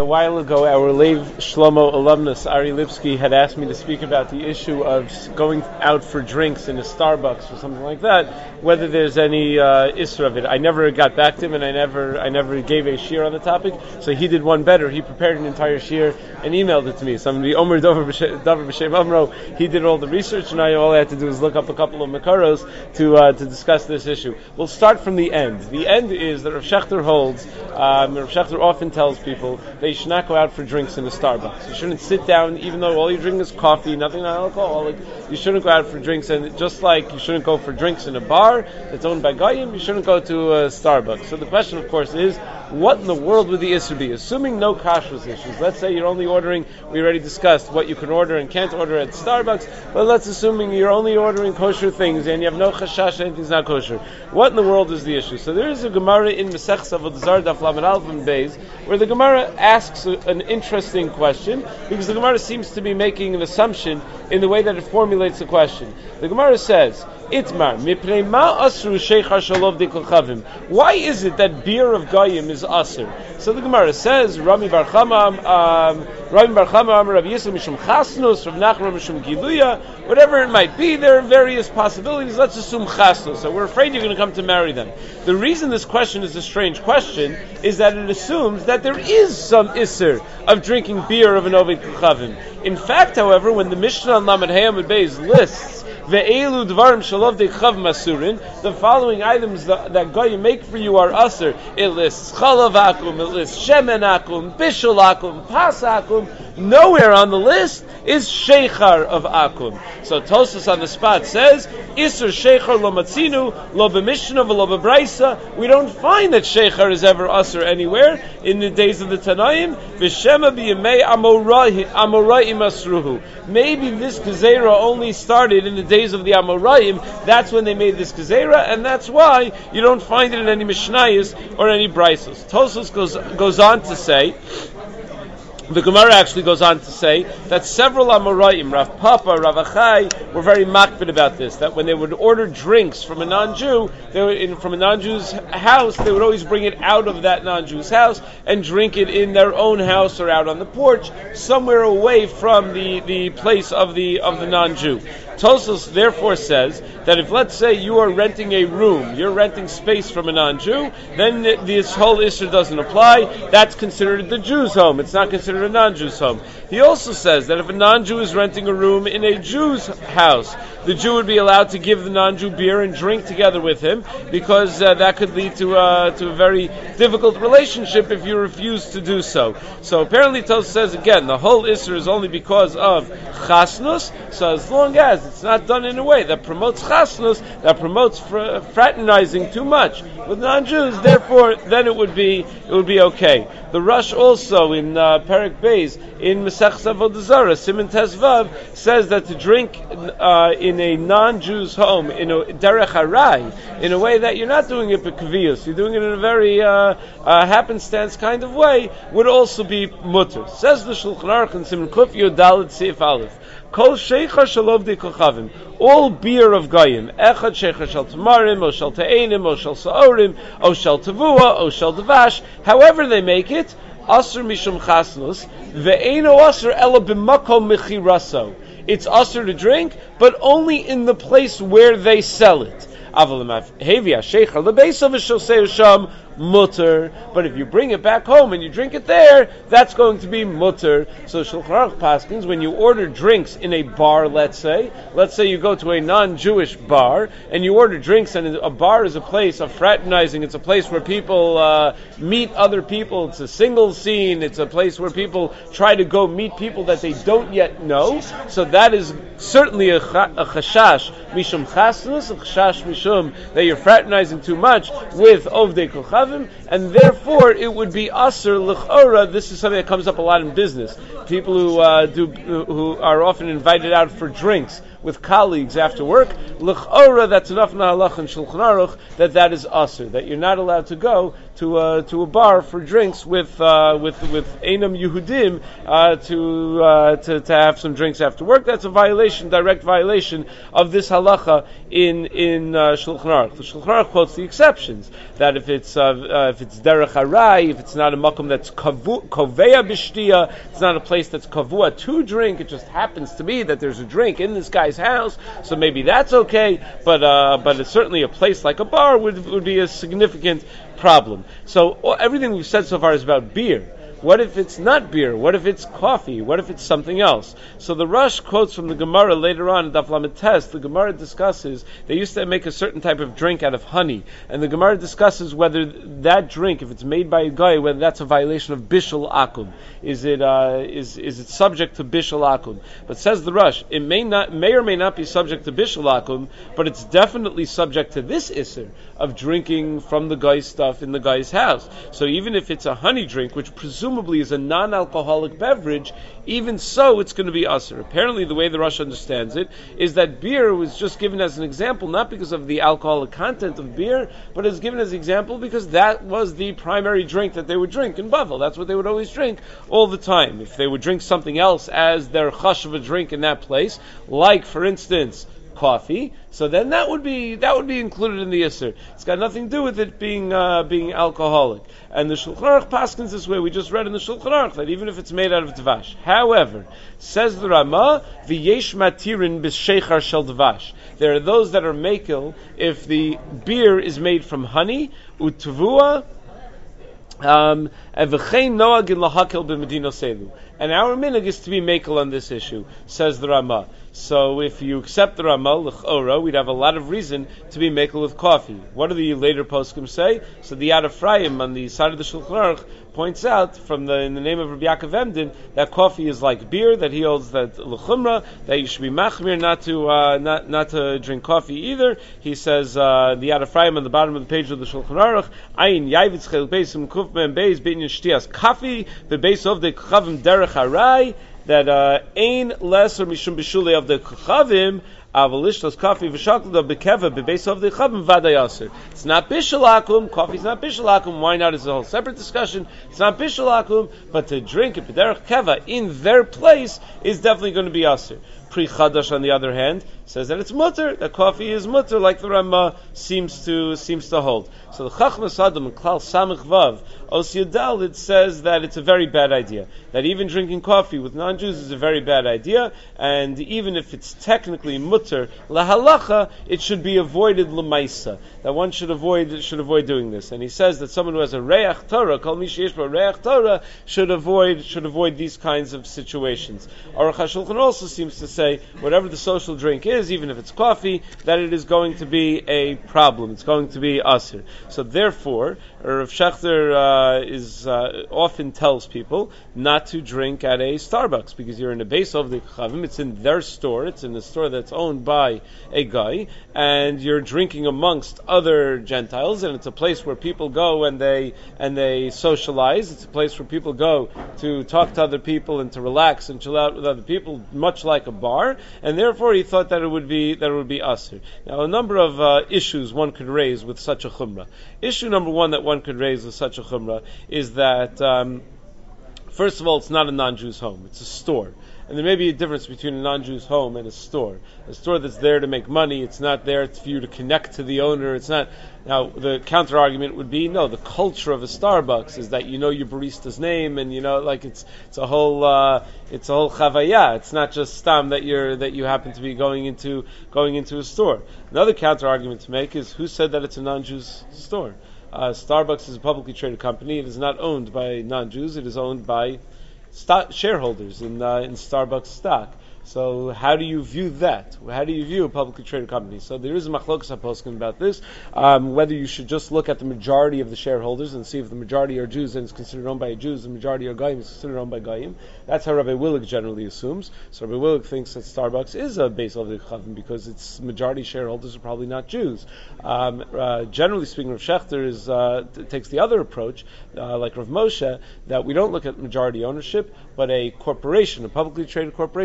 A while ago, our Lev Shlomo alumnus, Ari Lipsky, had asked me to speak about the issue of going out for drinks in a Starbucks or something like that, whether there's any issur of it. I never got back to him, and I never gave a shir on the topic, so he did one better. He prepared an entire shir and emailed it to me. So I'm the Omer Dover B'Shem Amro. He did all the research, and all I had to do was look up a couple of makaros to discuss this issue. We'll start from the end. The end is that Rav Shechter holds, Rav Shechter often tells people that you should not go out for drinks in a Starbucks. You shouldn't sit down, even though all you drink is coffee, nothing non-alcoholic. You shouldn't go out for drinks, and just like you shouldn't go for drinks in a bar that's owned by Goyim, you shouldn't go to a Starbucks. So the question, of course, is, what in the world would the issur be? Assuming no kashrus issues. Let's say you're only ordering, we already discussed what you can order and can't order at Starbucks, but let's assuming you're only ordering kosher things and you have no chashash, anything's not kosher. What in the world is the issue? So there is a Gemara in Mesechus Avodah Zarah Daf Lamed Aleph and Beis, where the Gemara asks an interesting question, because the Gemara seems to be making an assumption in the way that it formulates the question. The Gemara says, Itmar, mipnei ma asru sheichar shalov de kolchavim. Why is it that beer of Goyim is asur? So the Gemara says, Rami Bar Chama Amar Rav Yisrael Mishum Chasnus, Rav Nachman Mishum Giluya, whatever it might be, there are various possibilities. Let's assume Chasnus. So we're afraid you're going to come to marry them. The reason this question is a strange question is that it assumes that there is some issur of drinking beer of an Oved Kolchavim. In fact, however, when the Mishnah on Lamed Hey Amud Beis lists Ve'elu dvarim shalov dechav masurin, the following items that Goyim make for you are asur. It lists chalav akum, it lists shemen akum, bishul akum, pas akum. Nowhere on the list is sheichar of akum. So Tosfos on the spot says, Isur sheichar lo matzinu, lo b'mishnah v'lo b'braisa. We don't find that sheichar is ever asur anywhere in the days of the Tanaim. V'shema b'yemei amoraim asruhu. Maybe this gezerah only started in the days of the Amoraim. That's when they made this gezerah, and that's why you don't find it in any Mishnayos or any Braisos. Tosfos goes on to say, the Gemara actually goes on to say that several Amoraim, Rav Papa, Rav Achai, were very makbid about this, that when they would order drinks from a non-Jew, from a non-Jew's house, they would always bring it out of that non-Jew's house and drink it in their own house or out on the porch, somewhere away from the place of the non-Jew. Tosfos therefore says that if, let's say, you are renting a room, you're renting space from a non-Jew, then this whole issue doesn't apply. That's considered the Jew's home. It's not considered a non-Jew's home. He also says that if a non-Jew is renting a room in a Jew's house, the Jew would be allowed to give the non-Jew beer and drink together with him, because that could lead to a very difficult relationship if you refuse to do so. So apparently Tosfos says, again, the whole issue is only because of chasnus, so as long as it's not done in a way that promotes chasnus, that promotes fraternizing too much with non-Jews, therefore then it would be okay. The Rush also in Perek Beis in Mesechus Avodah Zarah Siman Tezvav says that to drink in a non-Jew's home in a derech harai, in a way that you're not doing it b'kaviyus, you're doing it in a very happenstance kind of way, would also be mutter. Says the Shulchan Aruch in Siman Kuf Yud Daled Seif Aleph, Kol sheichar shalov de kolchavim, all beer of Goyim, echad sheichar shal tamarim, o shal te'enim, o shal sa'orim, o shal tavua, o shal davash, however they make it, asur mishum chasnus, ve'eno asur ela b'makom mechiraso. It's asur to drink, but only in the place where they sell it. Mutter, but if you bring it back home and you drink it there, that's going to be mutter. So Shulchan Aruch paskins, when you order drinks in a bar, let's say you go to a non-Jewish bar and you order drinks, and a bar is a place of fraternizing, it's a place where people meet other people, it's a single scene, it's a place where people try to go meet people that they don't yet know, so that is certainly a chashash mishum chasnus, a chashash mishum that you're fraternizing too much with ovdei kolchavim, and therefore it would be asur l'chora. This is something that comes up a lot in business. People who are often invited out for drinks with colleagues after work, l'chora, that's enough in halach and Shulchan Aruch that is asur, that you're not allowed to go to a bar for drinks with Einam Yehudim to have some drinks after work. That's a violation, direct violation of this halacha in Shulchan Aruch. The Shulchan Aruch quotes the exceptions that if it's derech harai, if it's not a makom that's kovea b'shtia, it's not a place that's kavua to drink. It just happens to be that there's a drink in this guy's house, so maybe that's okay. But it's certainly a place like a bar would be a significant problem. So everything we've said so far is about beer. What if it's not beer? What if it's coffee? What if it's something else? So the Rush quotes from the Gemara later on in Daf Lamed Tes. The Gemara discusses, they used to make a certain type of drink out of honey, and the Gemara discusses whether that drink, if it's made by a guy, whether that's a violation of Bishul Akum. Is it subject to Bishul Akum? But says the Rush, it may or may not be subject to Bishul Akum, but it's definitely subject to this Isser of drinking from the guy's stuff in the guy's house. So even if it's a honey drink, which presumably is a non-alcoholic beverage, even so it's going to be usher. Apparently the way the Rush understands it is that beer was just given as an example, not because of the alcoholic content of beer, but it's given as an example because that was the primary drink that they would drink in Bavel. That's what they would always drink all the time. If they would drink something else as their chash of a drink in that place, like for instance coffee, so then that would be included in the Yisr. It's got nothing to do with it being alcoholic. And the Shulchan Aruch paskins this way. We just read in the Shulchan Aruch that even if it's made out of dvash. However, says the Rama, v'yesh matirin b'sheichar shel dvash. There are those that are mekel if the beer is made from honey, utvua, and our minhag is to be mekel on this issue, says the Rama. So if you accept the Rama, l'chora, we'd have a lot of reason to be mekel with coffee. What do the later poskim say? So the Yad Ephraim on the side of the Shulchan Aruch points out in the name of Rabbi Yaakov Emden that coffee is like beer, that he holds that l'chumra, that you should be machmir not to drink coffee either. He says the Yad Ephraim on the bottom of the page of the Shulchan Aruch, ayin yavitz chel beisim kuf ben beis beinyan shtias kafi bebeis of the chavim derech harai, that ain lesser mishum bishule of the chavim avalishtos coffee v'shakla bekeva bebeis of the chavim vadayaser. It's not bishul akum. Coffee's not bishul akum. Why not? Is a whole separate discussion. It's not bishul akum, but to drink it b'derech keva in their place is definitely going to be aser. Pri Chadash, on the other hand, says that it's mutter, that coffee is mutter, like the Rama seems to hold. So the Chachmas Adam and Klal Samich Vav Os Yudal, it says that it's a very bad idea. That even drinking coffee with non-Jews is a very bad idea, and even if it's technically mutter lahalacha, it should be avoided lemaisa. That one should avoid doing this. And he says that someone who has a reach Torah, kol mi sheyesh bo reach Torah, should avoid these kinds of situations. Aruch HaShulchan also seems to say whatever the social drink is, even if it's coffee, that it is going to be a problem. It's going to be asir. So therefore, Rav Shechter often tells people not to drink at a Starbucks because you're in a base of the Chavim. It's in their store. It's in the store that's owned by a guy, and you're drinking amongst other Gentiles, and it's a place where people go and they socialize. It's a place where people go to talk to other people and to relax and chill out with other people, much like a bar. And therefore, he thought that it would be asr. Now, a number of issues one could raise with such a chumrah. Issue number one that one could raise with such a chumrah is that, first of all, it's not a non-Jew's home; it's a store. And there may be a difference between a non-Jew's home and a store. A store that's there to make money, it's not there for you to connect to the owner. It's not. Now, the counter argument would be, no, the culture of a Starbucks is that you know your barista's name, and you know, like it's a whole chavaya. It's not just stam that you happen to be going into a store. Another counter argument to make is, who said that it's a non-Jew's store? Starbucks is a publicly traded company. It is not owned by non-Jews. It is owned by shareholders in Starbucks stock. So how do you view that? How do you view a publicly traded company? So there is a machlokas haposkim about this, whether you should just look at the majority of the shareholders and see if the majority are Jews and it's considered owned by Jews, the majority are Goyim, it's considered owned by Goyim. That's how Rabbi Willig generally assumes. So Rabbi Willig thinks that Starbucks is a base of the Chavim because its majority shareholders are probably not Jews. Generally speaking, Rav Shechter takes the other approach, like Rav Moshe, that we don't look at majority ownership, but a corporation, a publicly traded corporation, is its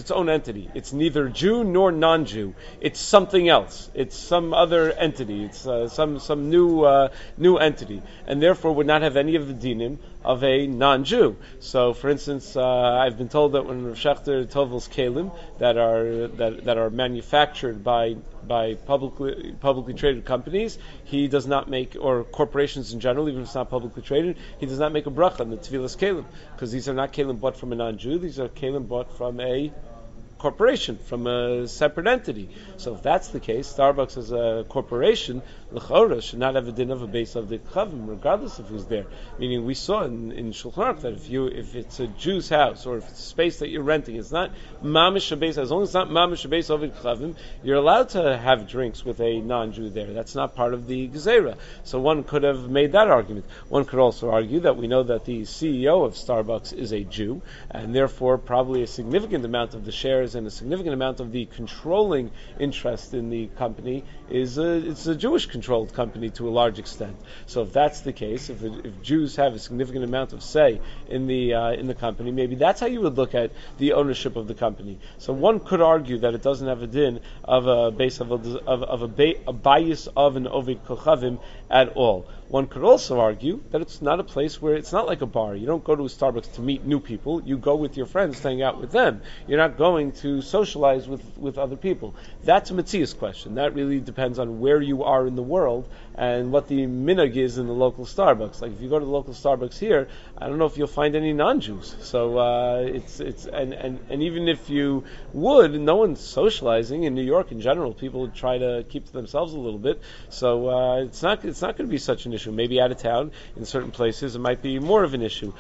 its own entity. It's neither Jew nor non-Jew. It's something else. It's some other entity. It's some new entity, and therefore would not have any of the dinim of a non-Jew. So, for instance, I've been told that when Rav Shechter tovels kelim that are manufactured by publicly traded companies, he does not make, or corporations in general, even if it's not publicly traded, he does not make a bracha on the tevilas kelim, because these are not kelim bought from a non-Jew. These are kelim bought from a corporation, from a separate entity. So if that's the case, Starbucks as a corporation, l'chora, should not have a din of a base of the chavim, regardless of who's there. Meaning, we saw in Shulchan Aruch that if it's a Jew's house, or if it's a space that you're renting, it's not mamish base. As long as it's not mamish base of chavim, you're allowed to have drinks with a non-Jew there. That's not part of the gezerah. So one could have made that argument. One could also argue that we know that the CEO of Starbucks is a Jew, and therefore probably a significant amount of the shares and a significant amount of the controlling interest in the company it's a Jewish controlled company to a large extent. So if that's the case, if Jews have a significant amount of say in the company, maybe that's how you would look at the ownership of the company. So one could argue that it doesn't have a din of a base of a bias of an ovid kochavim at all. One could also argue that it's not a place where it's not like a bar. You don't go to a Starbucks to meet new people. You go with your friends to hang out with them. You're not going to socialize with other people. That's a Metzias question. That really depends on where you are in the world and what the minhag is in the local Starbucks. Like if you go to the local Starbucks here, I don't know if you'll find any non-Jews. So and even if you would, no one's socializing in New York in general. People try to keep to themselves a little bit. So it's not going to be such an issue. Maybe out of town, in certain places, it might be more of an issue.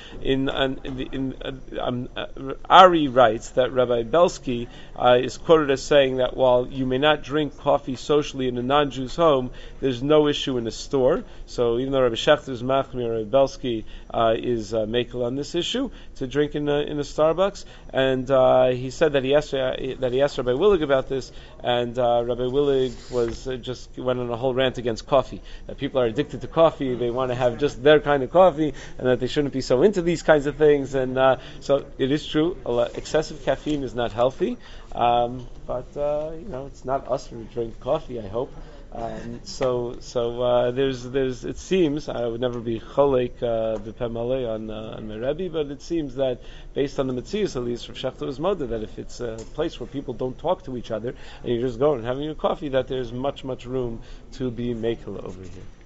Ari writes that Rabbi Belsky is quoted as saying that while you may not drink coffee socially in a non-Jew's home, there's no issue in a store. So even though Rabbi Shechter's machmir, Rabbi Belsky is makel on this issue to drink in a Starbucks, and he said that he asked Rabbi Willig about this, and Rabbi Willig went on a whole rant against coffee. That people are addicted to coffee, they want to have just their kind of coffee, and that they shouldn't be so into these kinds of things. And so it is true, excessive caffeine is not healthy, but it's not us who drink coffee, I hope. So there's it seems, I would never be cholek b'pemale on my Rebbe, but it seems that based on the Metzias, at least, Rav Shechter was moda that if it's a place where people don't talk to each other and you're just going and having your coffee, that there's much room to be mekel over here.